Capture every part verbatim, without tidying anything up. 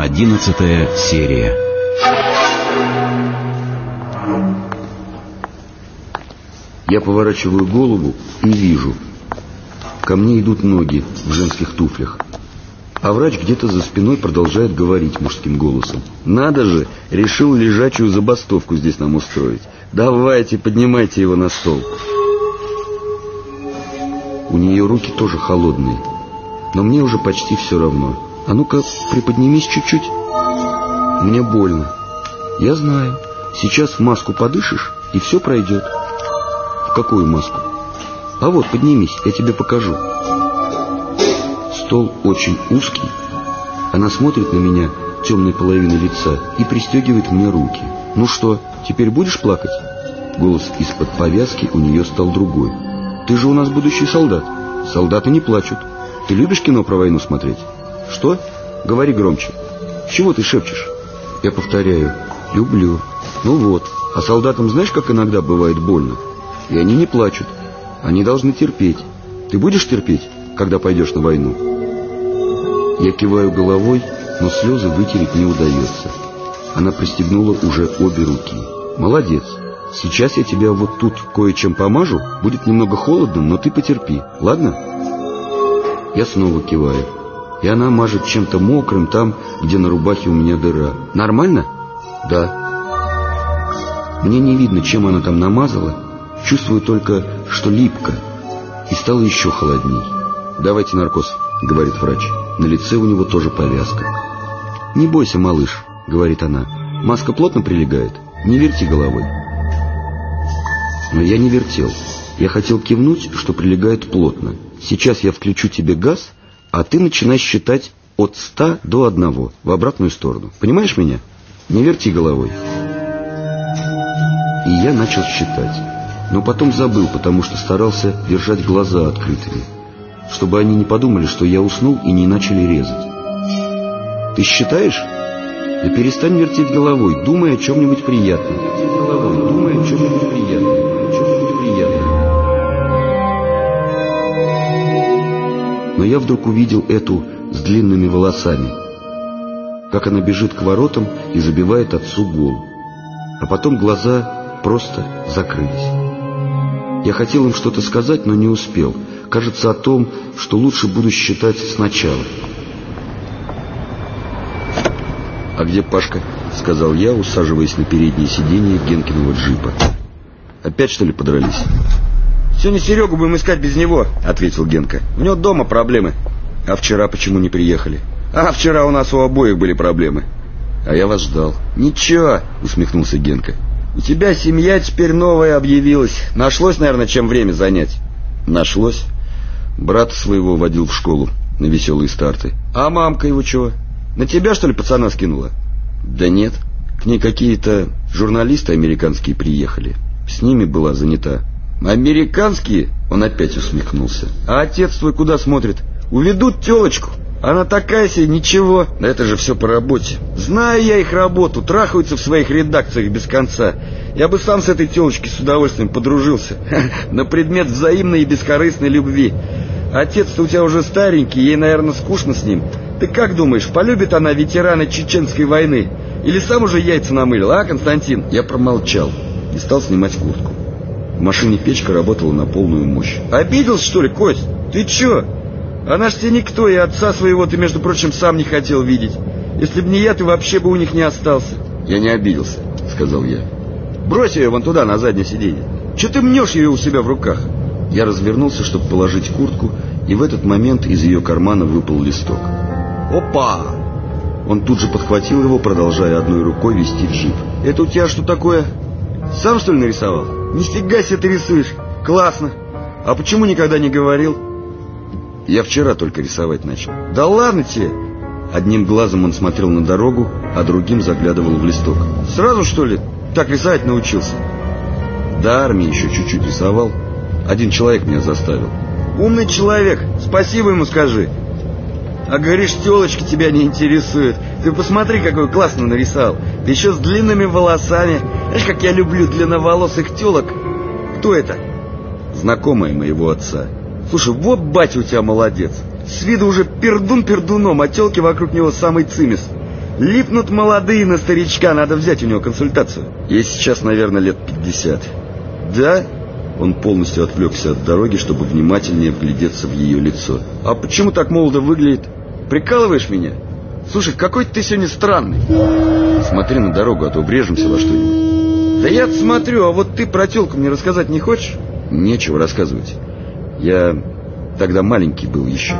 Одиннадцатая серия. Я поворачиваю голову и вижу. Ко мне идут ноги в женских туфлях. А врач где-то за спиной продолжает говорить мужским голосом. Надо же, решил лежачую забастовку здесь нам устроить. Давайте, поднимайте его на стол. У нее руки тоже холодные. Но мне уже почти все равно. А ну-ка, приподнимись чуть-чуть. Мне больно. Я знаю. Сейчас в маску подышишь, и все пройдет. В какую маску? А вот, поднимись, я тебе покажу. Стол очень узкий. Она смотрит на меня темной половиной лица и пристегивает мне руки. Ну что, теперь будешь плакать? Голос из-под повязки у нее стал другой. Ты же у нас будущий солдат. Солдаты не плачут. Ты любишь кино про войну смотреть? Что? Говори громче. Чего ты шепчешь? Я повторяю. Люблю. Ну вот. А солдатам знаешь, как иногда бывает больно? И они не плачут. Они должны терпеть. Ты будешь терпеть, когда пойдешь на войну? Я киваю головой, но слезы вытереть не удается. Она пристегнула уже обе руки. Молодец. Сейчас я тебя вот тут кое-чем помажу. Будет немного холодно, но ты потерпи. Ладно? Я снова киваю. И она мажет чем-то мокрым там, где на рубахе у меня дыра. Нормально? Да. Мне не видно, чем она там намазала. Чувствую только, что липко. И стало еще холодней. Давайте наркоз, говорит врач. На лице у него тоже повязка. Не бойся, малыш, говорит она. Маска плотно прилегает. Не верти головой. Но я не вертел. Я хотел кивнуть, что прилегает плотно. Сейчас я включу тебе газ, а ты начинай считать от ста до одного в обратную сторону. Понимаешь меня? Не верти головой. И я начал считать. Но потом забыл, потому что старался держать глаза открытыми, чтобы они не подумали, что я уснул и не начали резать. Ты считаешь? Да перестань вертеть головой, думай о чем-нибудь приятном. Вертеть головой, думай о чем-нибудь приятном. О чем-нибудь приятном. Но я вдруг увидел эту с длинными волосами, как она бежит к воротам и забивает отцу гол. А потом глаза просто закрылись. Я хотел им что-то сказать, но не успел. Кажется, о том, что лучше буду считать сначала. «А где Пашка?» — сказал я, усаживаясь на переднее сиденье Генкиного джипа. «Опять, что ли, подрались?» «Сегодня Серегу будем искать без него», — ответил Генка. «У него дома проблемы». «А вчера почему не приехали?» «А вчера у нас у обоих были проблемы». «А я вас ждал». «Ничего», — усмехнулся Генка. «У тебя семья теперь новая объявилась. Нашлось, наверное, чем время занять». «Нашлось. Брата своего водил в школу на веселые старты». «А мамка его чего? На тебя, что ли, пацана скинула?» «Да нет. К ней какие-то журналисты американские приехали. С ними была занята». «Американские?» — он опять усмехнулся. «А отец твой куда смотрит? Уведут телочку. Она такая себе, ничего. Да это же все по работе. Знаю я их работу, трахаются в своих редакциях без конца. Я бы сам с этой телочкой с удовольствием подружился. На предмет взаимной и бескорыстной любви. Отец-то у тебя уже старенький, ей, наверное, скучно с ним. Ты как думаешь, полюбит она ветерана Чеченской войны? Или сам уже яйца намылил, а, Константин?» Я промолчал и стал снимать куртку. В машине печка работала на полную мощь. «Обиделся, что ли, Кость? Ты че? Она ж тебе никто, и отца своего ты, между прочим, сам не хотел видеть. Если б не я, ты вообще бы у них не остался». «Я не обиделся», — сказал я. «Брось ее вон туда, на заднее сиденье. Че ты мнешь ее у себя в руках?» Я развернулся, чтобы положить куртку, и в этот момент из ее кармана выпал листок. «Опа!» Он тут же подхватил его, продолжая одной рукой вести джип. «Это у тебя что такое? Сам, что ли, нарисовал? Нифига себе ты рисуешь! Классно! А почему никогда не говорил?» «Я вчера только рисовать начал». «Да ладно тебе!» Одним глазом он смотрел на дорогу, а другим заглядывал в листок. «Сразу, что ли, так рисовать научился?» «До армии еще чуть-чуть рисовал. Один человек меня заставил». «Умный человек, спасибо ему скажи». «А говоришь, телочки тебя не интересуют. Ты посмотри, какой классно нарисовал. Да еще с длинными волосами. Знаешь, как я люблю длинноволосых телок. Кто это?» «Знакомая моего отца». «Слушай, вот батя у тебя молодец. С виду уже пердун пердуном, а телки вокруг него самый цимис. Липнут молодые на старичка, надо взять у него консультацию. Ей сейчас, наверное, лет пятьдесят. Да? Он полностью отвлекся от дороги, чтобы внимательнее вглядеться в ее лицо. А почему так молодо выглядит? Прикалываешь меня? Слушай, какой ты сегодня странный. Смотри на дорогу, а то врежемся во что-нибудь. Да я-то смотрю, а вот ты про тёлку мне рассказать не хочешь? Нечего рассказывать. Я тогда маленький был еще.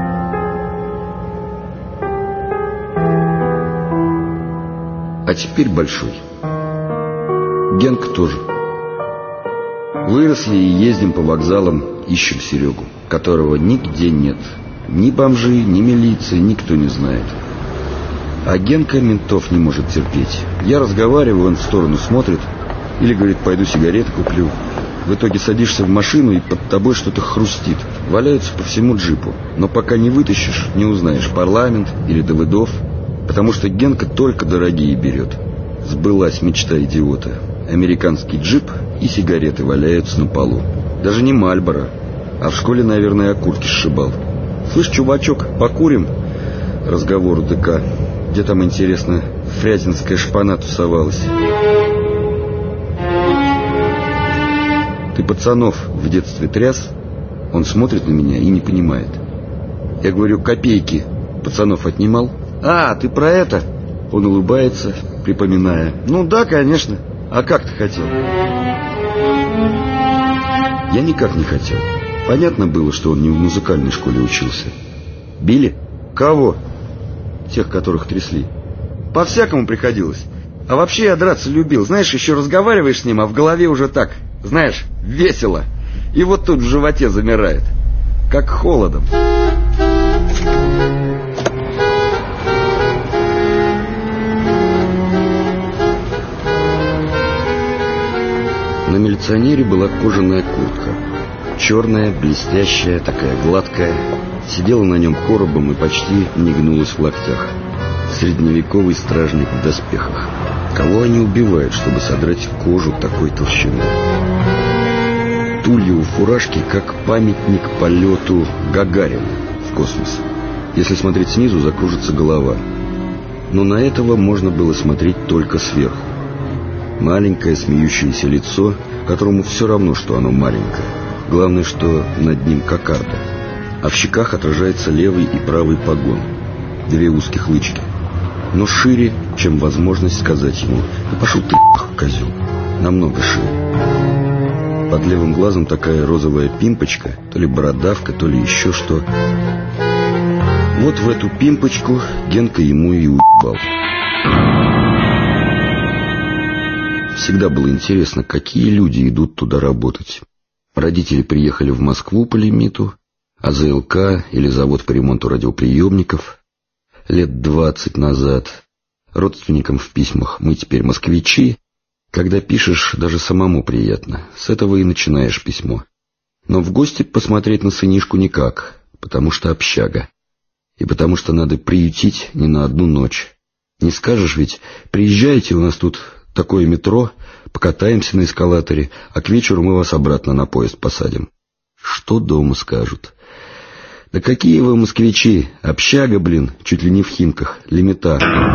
А теперь большой. Генка тоже. Выросли и ездим по вокзалам, ищем Серегу, которого нигде нет. Ни бомжи, ни милиции, никто не знает. А Генка ментов не может терпеть. Я разговариваю, он в сторону смотрит. Или говорит, пойду сигареты куплю. В итоге садишься в машину, и под тобой что-то хрустит. Валяются по всему джипу. Но пока не вытащишь, не узнаешь, парламент или Давыдов. Потому что Генка только дорогие берет. Сбылась мечта идиота. Американский джип и сигареты валяются на полу. Даже не Мальборо, а в школе, наверное, окурки сшибал. Слышь, чувачок, покурим? Разговор у ДК. Где там, интересно, фрязинская шпана тусовалась? Ты пацанов в детстве тряс? Он смотрит на меня и не понимает. Я говорю, копейки пацанов отнимал? А, ты про это? Он улыбается, припоминая. Ну да, конечно. А как ты хотел? Я никак не хотел. Понятно было, что он не в музыкальной школе учился. Били? Кого? Тех, которых трясли. По-всякому приходилось. А вообще я драться любил. Знаешь, еще разговариваешь с ним, а в голове уже так, знаешь, весело. И вот тут в животе замирает. Как холодом. На милиционере была кожаная куртка. Черная, блестящая, такая гладкая. Сидела на нем коробом и почти не гнулась в локтях. Средневековый стражник в доспехах. Кого они убивают, чтобы содрать кожу такой толщины? Тулья у фуражки как памятник полету Гагарина в космос. Если смотреть снизу, закружится голова. Но на этого можно было смотреть только сверху. Маленькое смеющееся лицо, которому все равно, что оно маленькое. Главное, что над ним кокарда. А в щеках отражается левый и правый погон. Две узких лычки. Но шире, чем возможность сказать ему: «Да пошел ты, козел». Намного шире. Под левым глазом такая розовая пимпочка, то ли бородавка, то ли еще что. Вот в эту пимпочку Генка ему и уебал. Всегда было интересно, какие люди идут туда работать. Родители приехали в Москву по лимиту, а ЗЛК или завод по ремонту радиоприемников лет двадцать назад. Родственникам в письмах: мы теперь москвичи. Когда пишешь, даже самому приятно. С этого и начинаешь письмо. Но в гости посмотреть на сынишку никак, потому что общага. И потому что надо приютить не на одну ночь. Не скажешь ведь: приезжайте, у нас тут такое метро, покатаемся на эскалаторе, а к вечеру мы вас обратно на поезд посадим. Что дома скажут? Да какие вы москвичи? Общага, блин, чуть ли не в Химках, лимита.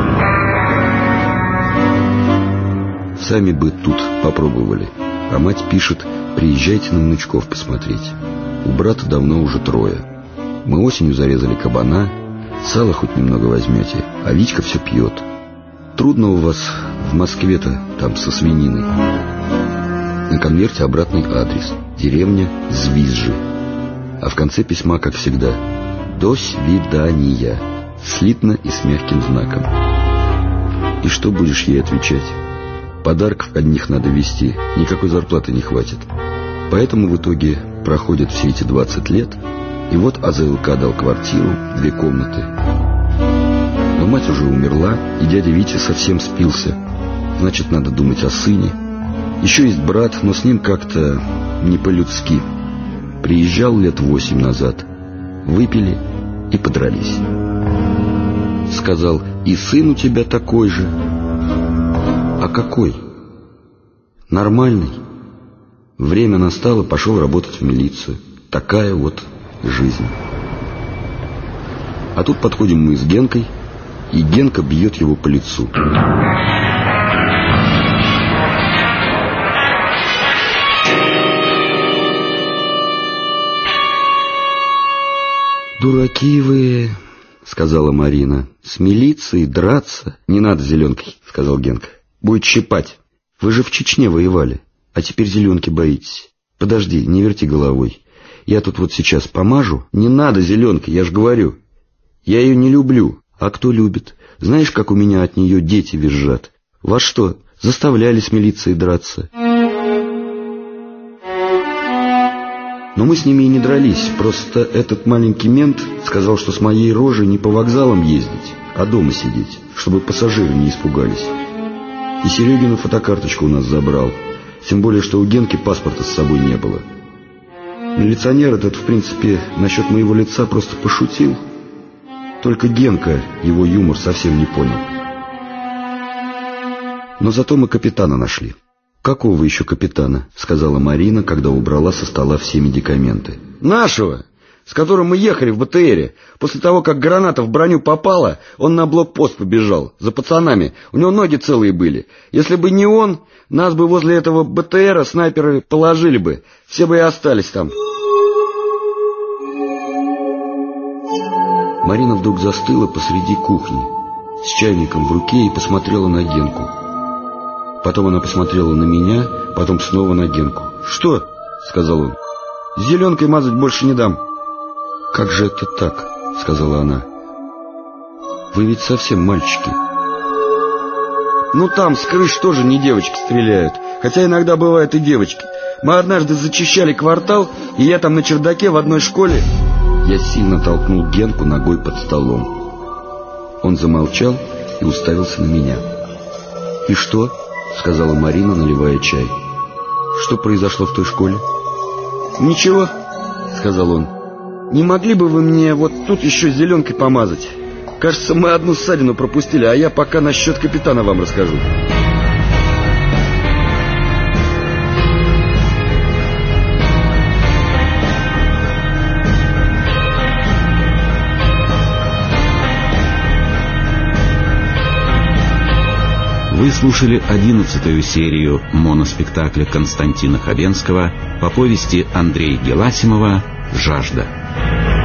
Сами бы тут попробовали. А мать пишет: приезжайте на внучков посмотреть. У брата давно уже трое. Мы осенью зарезали кабана, сало хоть немного возьмете, а Витька все пьет. Трудно у вас в Москве-то там со свининой. На конверте обратный адрес. Деревня Звизжи. А в конце письма, как всегда: «До свидания». Слитно и с мягким знаком. И что будешь ей отвечать? Подарков одних надо везти, никакой зарплаты не хватит. Поэтому в итоге проходят все эти двадцать лет, и вот АЗЛК дал квартиру, две комнаты. Но мать уже умерла, и дядя Витя совсем спился. Значит, надо думать о сыне. Еще есть брат, но с ним как-то не по-людски. Приезжал лет восемь назад. Выпили и подрались. Сказал: и сын у тебя такой же. А какой? Нормальный. Время настало, пошел работать в милицию. Такая вот жизнь. А тут подходим мы с Генкой. и Генка бьет его по лицу. «Дураки вы», — сказала Марина. «С милицией драться?» «Не надо зеленкой», — сказал Генка. «Будет щипать. Вы же в Чечне воевали, а теперь зеленки боитесь. Подожди, не верти головой. Я тут вот сейчас помажу». «Не надо зеленкой, я ж говорю. Я ее не люблю». «А кто любит? Знаешь, как у меня от нее дети визжат? Вас что, заставляли с милицией драться?» Но мы с ними и не дрались, просто этот маленький мент сказал, что с моей рожей не по вокзалам ездить, а дома сидеть, чтобы пассажиры не испугались. И Серегину фотокарточку у нас забрал, тем более, что у Генки паспорта с собой не было. Милиционер этот, в принципе, насчет моего лица просто пошутил, только Генка его юмор совсем не понял. Но зато мы капитана нашли. «Какого еще капитана?» — сказала Марина, когда убрала со стола все медикаменты. «Нашего, с которым мы ехали в БТРе. После того, как граната в броню попала, он на блокпост побежал, за пацанами. У него ноги целые были. Если бы не он, нас бы возле этого БТРа снайперы положили бы. Все бы и остались там». Марина вдруг застыла посреди кухни, с чайником в руке, и посмотрела на Генку. Потом она посмотрела на меня, потом снова на Генку. «Что?» — сказал он. «Зеленкой мазать больше не дам». «Как же это так?» — сказала она. «Вы ведь совсем мальчики». «Ну там с крыш тоже не девочки стреляют, хотя иногда бывают и девочки. Мы однажды зачищали квартал, и я там на чердаке в одной школе...» Я сильно толкнул Генку ногой под столом. Он замолчал и уставился на меня. «И что?» — сказала Марина, наливая чай. «Что произошло в той школе?» «Ничего», — сказал он. «Не могли бы вы мне вот тут еще зеленкой помазать? Кажется, мы одну ссадину пропустили, а я пока насчет капитана вам расскажу». Вы слушали одиннадцатую серию моноспектакля Константина Хабенского по повести Андрея Геласимова «Жажда».